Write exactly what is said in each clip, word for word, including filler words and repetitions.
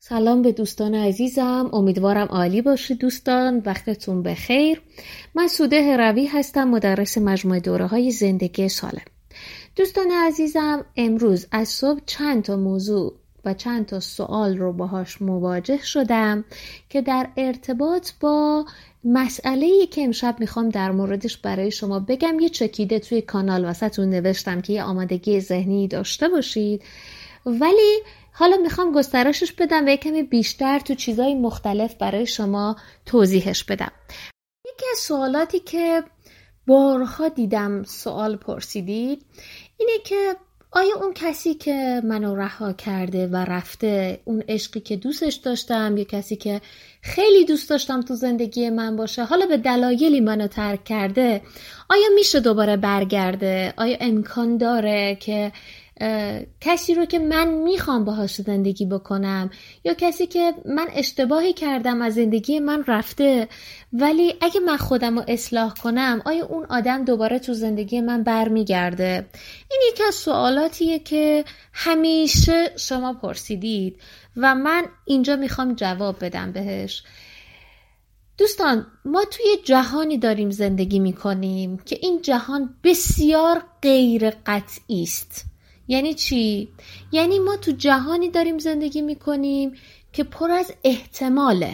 سلام به دوستان عزیزم، امیدوارم عالی باشید دوستان. وقتتون بخیر. من سوده هروی هستم، مدرس مجموعه دوره های زندگی سالم. دوستان عزیزم، امروز از صبح چند تا موضوع و چند تا سوال رو باهاش مواجه شدم که در ارتباط با مسئله‌ای که امشب میخوام در موردش برای شما بگم. یه چکیده توی کانال واسهتون نوشتم که یه آمادگی ذهنی داشته باشید، ولی حالا میخوام گسترشش بدم و یه کمی بیشتر تو چیزای مختلف برای شما توضیحش بدم. یکی از سوالاتی که بارها دیدم سوال پرسیدید اینه که آیا اون کسی که منو رها کرده و رفته، اون عشقی که دوستش داشتم، یه کسی که خیلی دوست داشتم تو زندگی من باشه، حالا به دلایلی منو ترک کرده، آیا میشه دوباره برگرده؟ آیا امکان داره که کسی رو که من میخوام باهاش زندگی بکنم، یا کسی که من اشتباهی کردم از زندگی من رفته، ولی اگه من خودم رو اصلاح کنم آیا اون آدم دوباره تو زندگی من برمیگرده؟ این یکی از سوالاتیه که همیشه شما پرسیدید و من اینجا میخوام جواب بدم بهش. دوستان، ما توی جهانی داریم زندگی میکنیم که این جهان بسیار غیر قطعی است. یعنی چی؟ یعنی ما تو جهانی داریم زندگی میکنیم که پر از احتماله،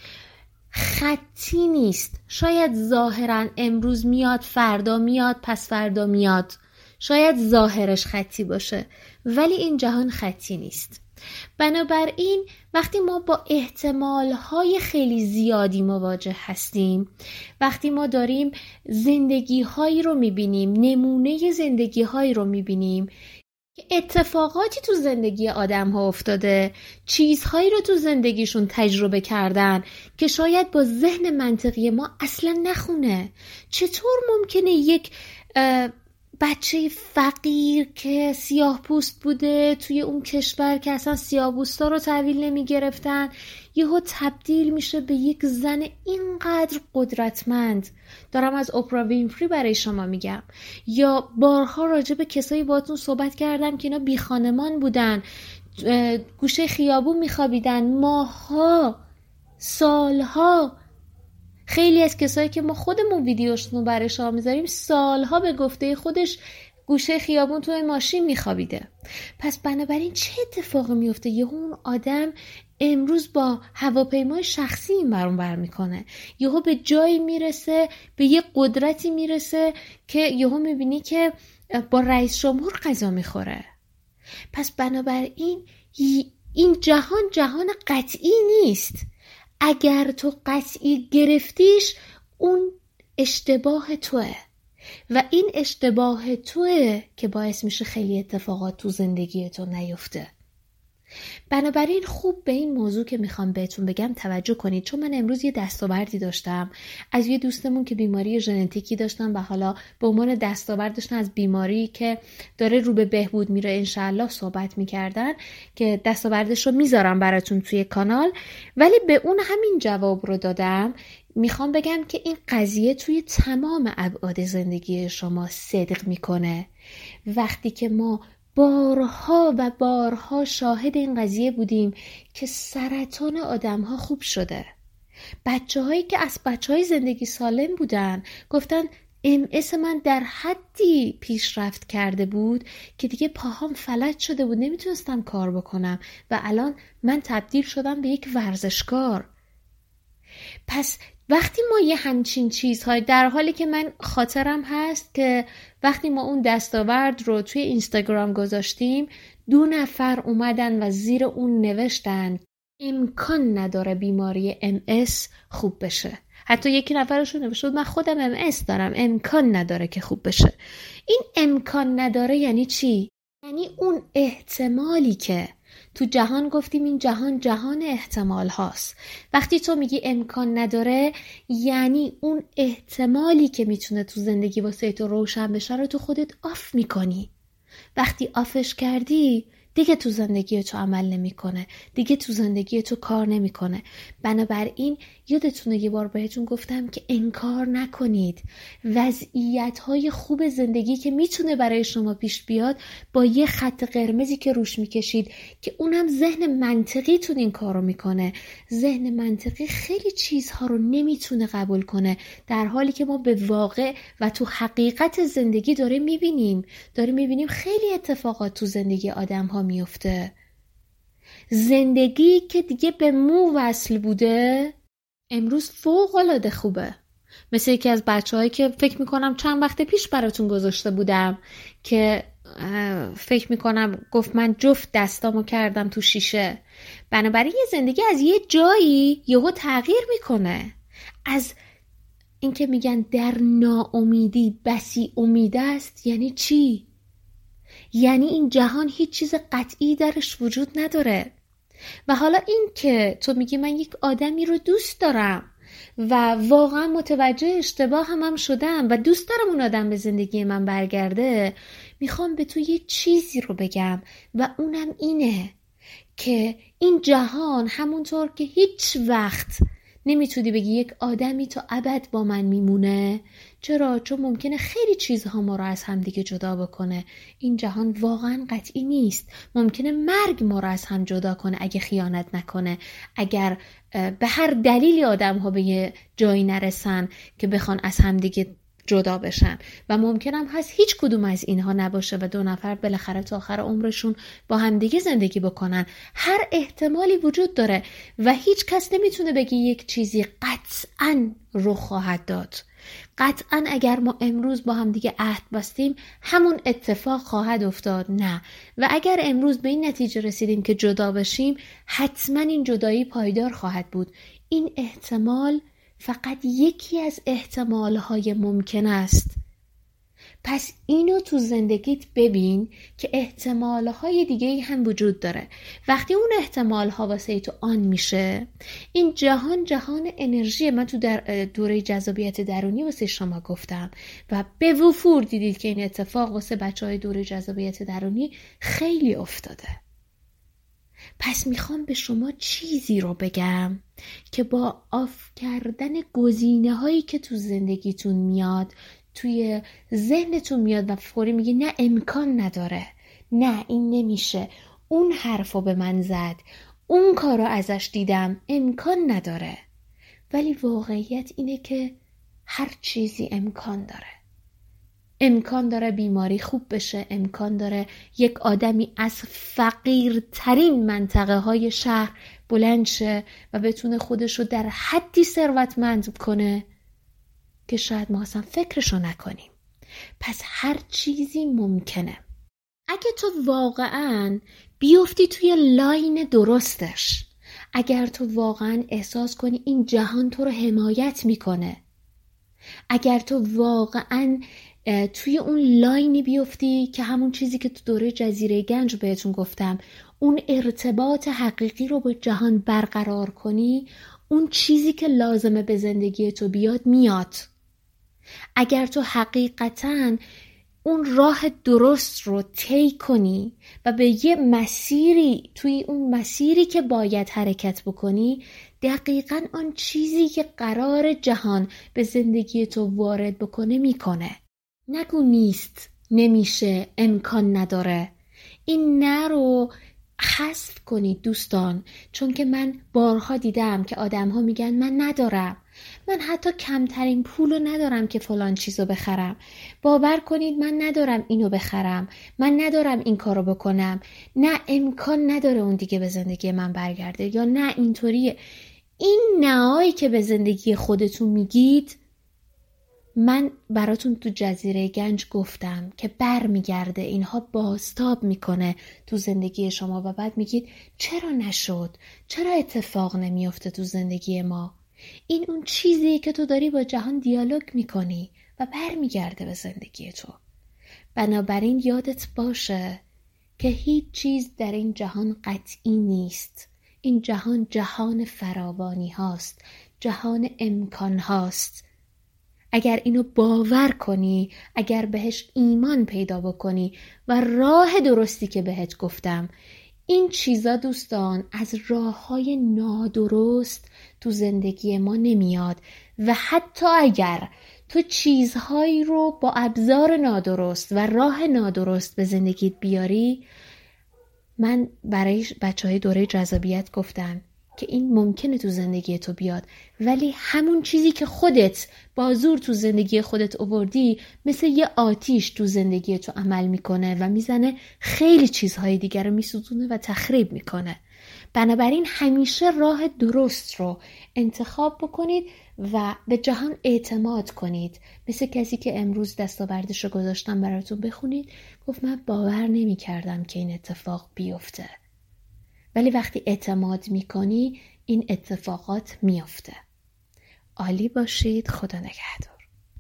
خطی نیست. شاید ظاهرا امروز میاد، فردا میاد، پس فردا میاد، شاید ظاهرش خطی باشه، ولی این جهان خطی نیست. بنابراین وقتی ما با احتمالهای خیلی زیادی مواجه هستیم، وقتی ما داریم زندگی‌هایی رو میبینیم، نمونه زندگی‌هایی رو میبینیم که اتفاقاتی تو زندگی آدم ها افتاده، چیزهایی رو تو زندگیشون تجربه کردن که شاید با ذهن منطقی ما اصلا نخونه. چطور ممکنه یک بچه فقیر که سیاه پوست بوده توی اون کشور که اصلا سیاه پوستا رو تحویل نمی گرفتن، یهو تبدیل میشه به یک زن اینقدر قدرتمند؟ دارم از اپرا وینفری برای شما میگم. یا بارها راجع به کسایی باهاتون صحبت کردم که اینا بی خانمان بودن، گوشه خیابون میخوابیدن ماها، سالها. خیلی از کسایی که ما خودمون ویدیوشون رو برای شما میذاریم سالها به گفته خودش گوشه خیابون توی ماشین میخوابیده. پس بنابراین چه اتفاقی میفته؟ یهو اون آدم امروز با هواپیمای شخصی این برون بر میکنه، یهو به جایی میرسه، به یه قدرتی میرسه که یهو میبینی که با رئیس جمهور غذا میخوره. پس بنابراین این جهان جهان قطعی نیست. اگر تو قطعی گرفتیش، اون اشتباه توه و این اشتباه توه که باعث میشه خیلی اتفاقات تو زندگی تو نیفته. بنابراین خوب به این موضوع که میخوام بهتون بگم توجه کنید، چون من امروز یه دستاوردی داشتم از یه دوستمون که بیماری ژنتیکی داشتن و حالا به عنوان دستاورد داشتن از بیماری که داره رو به بهبود میره انشالله صحبت میکردن، که دستاوردش رو میذارم براتون توی کانال، ولی به اون همین جواب رو دادم. میخوام بگم که این قضیه توی تمام ابعاد زندگی شما صدق میکنه. وقتی که ما بارها و بارها شاهد این قضیه بودیم که سرطان آدم ها خوب شده. بچه هایی که از بچه های زندگی سالم بودن گفتن ام اس من در حدی پیشرفت کرده بود که دیگه پاهام فلج شده بود، نمیتونستم کار بکنم و الان من تبدیل شدم به یک ورزشکار. پس وقتی ما یه همچین چیزهای، در حالی که من خاطرم هست که وقتی ما اون دستاورد رو توی اینستاگرام گذاشتیم، دو نفر اومدن و زیر اون نوشتن امکان نداره بیماری ام اس خوب بشه. حتی یکی نفرشون نوشته بود من خودم ام اس دارم، امکان نداره که خوب بشه. این امکان نداره یعنی چی؟ یعنی اون احتمالی که تو جهان گفتیم این جهان جهان احتمال هاست. وقتی تو میگی امکان نداره، یعنی اون احتمالی که میتونه تو زندگی واسه تو روشن بشه رو تو خودت آف میکنی. وقتی آفش کردی دیگه تو زندگی تو عمل نمیکنه، دیگه تو زندگی تو کار نمیکنه. بنابراین یادتونه یه بار بهتون گفتم که انکار نکنید. وضعیت‌های خوب زندگی که میتونه برای شما پیش بیاد با یه خط قرمزی که روش میکشید که اونم ذهن منطقیتون این کارو میکنه. ذهن منطقی خیلی چیزها رو نمیتونه قبول کنه، در حالی که ما به واقع و تو حقیقت زندگی داریم میبینیم داریم میبینیم خیلی اتفاقات تو زندگی آدم ها میفته. زندگی که دیگه به مو وصل بوده امروز فوق العاده خوبه. مثل یکی از بچه‌هایی که فکر میکنم چند وقت پیش براتون گذاشته بودم که فکر میکنم گفت من جفت دستامو کردم تو شیشه. بنابراین یه زندگی از یه جایی یهو تغییر میکنه. از اینکه میگن در ناامیدی بسی امید است، یعنی چی؟ یعنی این جهان هیچ چیز قطعی درش وجود نداره. و حالا این که تو میگی من یک آدمی رو دوست دارم و واقعا متوجه اشتباه هم, هم شدم و دوست دارم اون آدم به زندگی من برگرده، میخوام به تو یه چیزی رو بگم و اونم اینه که این جهان همونطور که هیچ وقت نمیتونی بگی یک آدمی تا ابد با من میمونه. چرا؟ چون ممکنه خیلی چیزها ما رو از هم دیگه جدا بکنه. این جهان واقعا قطعی نیست. ممکنه مرگ ما رو از هم جدا کنه اگه خیانت نکنه، اگر به هر دلیلی آدم ها به یه جایی نرسن که بخوان از هم دیگه جدا بشن و ممکنم هست هیچ کدوم از اینها نباشه و دو نفر بالاخره تا آخر عمرشون با هم دیگه زندگی بکنن. هر احتمالی وجود داره و هیچ کس نمیتونه بگه یک چیزی قطعاً رخ خواهد داد. قطعاً اگر ما امروز با هم دیگه عهد بستیم همون اتفاق خواهد افتاد. نه. و اگر امروز به این نتیجه رسیدیم که جدا بشیم، حتما این جدایی پایدار خواهد بود. این احتمال فقط یکی از احتمالهای ممکن است. پس اینو تو زندگیت ببین که احتمالهای دیگه هم وجود داره. وقتی اون احتمالها واسه تو آن میشه، این جهان جهان انرژی. من تو در دوره جذابیت درونی واسه شما گفتم و به وفور دیدید که این اتفاق واسه بچهای دوره جذابیت درونی خیلی افتاده. پس میخوام به شما چیزی رو بگم که با آف کردن گزینه هایی که تو زندگیتون میاد، توی ذهنتون میاد و فوری میگی نه امکان نداره، نه این نمیشه، اون حرفو به من زد، اون کارو ازش دیدم، امکان نداره. ولی واقعیت اینه که هر چیزی امکان داره. امکان داره بیماری خوب بشه، امکان داره یک آدمی از فقیرترین منطقه های شهر بلند شه و بتونه خودشو در حدی ثروتمند کنه که شاید ما اصلا فکرشو نکنیم. پس هر چیزی ممکنه. اگه تو واقعاً بیفتی توی لاین درستش، اگر تو واقعاً احساس کنی این جهان تو رو حمایت میکنه، اگر تو واقعاً توی اون لاینی بیفتی که همون چیزی که تو دوره جزیره گنج بهتون گفتم، اون ارتباط حقیقی رو با جهان برقرار کنی، اون چیزی که لازمه به زندگی تو بیاد میاد. اگر تو حقیقتاً اون راه درست رو طی کنی و به یه مسیری، توی اون مسیری که باید حرکت بکنی، دقیقاً آن چیزی که قرار جهان به زندگی تو وارد بکنه میکنه. نگو نیست، نمیشه، امکان نداره. این نه رو حذف کنید دوستان، چون که من بارها دیدم که آدم ها میگن من ندارم، من حتی کمترین پولو ندارم که فلان چیزو بخرم، باور کنید من ندارم اینو بخرم، من ندارم این کارو بکنم، نه امکان نداره اون دیگه به زندگی من برگرده، یا نه اینطوریه. این نهایی که به زندگی خودتون میگید، من براتون تو جزیره گنج گفتم که بر میگرده، اینها بازتاب میکنه تو زندگی شما و بعد میگید چرا نشد؟ چرا اتفاق نمیفته تو زندگی ما؟ این اون چیزیه که تو داری با جهان دیالوگ میکنی و بر میگرده به زندگی تو. بنابراین یادت باشه که هیچ چیز در این جهان قطعی نیست. این جهان جهان فراوانی هاست، جهان امکان هاست. اگر اینو باور کنی، اگر بهش ایمان پیدا بکنی و راه درستی که بهت گفتم، این چیزا دوستان از راه‌های نادرست تو زندگی ما نمیاد و حتی اگر تو چیزهایی رو با ابزار نادرست و راه نادرست به زندگیت بیاری، من برای بچهای دوره جذابیت گفتم که این ممکنه تو زندگی تو بیاد، ولی همون چیزی که خودت با زور تو زندگی خودت آوردی مثل یه آتیش تو زندگی تو عمل میکنه و میزنه خیلی چیزهای دیگر رو میسوزونه و تخریب میکنه. بنابراین همیشه راه درست رو انتخاب بکنید و به جهان اعتماد کنید. مثل کسی که امروز دستاوردش رو گذاشتم براتون بخونید، گفت من باور نمی کردم که این اتفاق بیفته، ولی وقتی اعتماد میکنی این اتفاقات میفته. عالی باشید. خدا نگهدار.